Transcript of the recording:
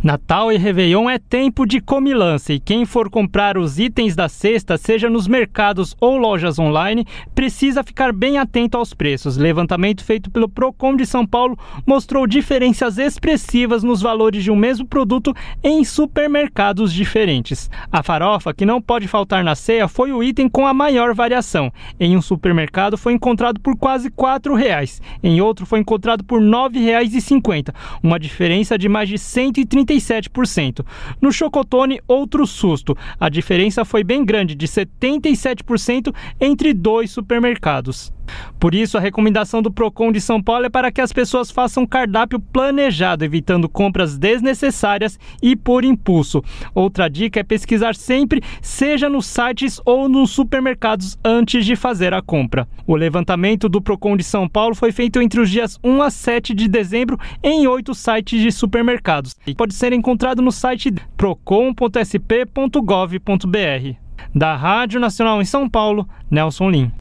Natal e Réveillon é tempo de comilança e quem for comprar os itens da cesta, seja nos mercados ou lojas online, precisa ficar bem atento aos preços. Levantamento feito pelo Procon de São Paulo mostrou diferenças expressivas nos valores de um mesmo produto em supermercados diferentes. A farofa, que não pode faltar na ceia, foi o item com a maior variação. Em um supermercado foi encontrado por quase R$ 4,00, em outro foi encontrado por R$ 9,50, uma diferença de mais de 137%. No chocotone, outro susto. A diferença foi bem grande, de 77% entre dois supermercados. Por isso, a recomendação do Procon de São Paulo é para que as pessoas façam cardápio planejado, evitando compras desnecessárias e por impulso. Outra dica é pesquisar sempre, seja nos sites ou nos supermercados, antes de fazer a compra. O levantamento do Procon de São Paulo foi feito entre os dias 1 a 7 de dezembro em 8 sites de supermercados. E pode ser encontrado no site procon.sp.gov.br. Da Rádio Nacional em São Paulo, Nelson Lim.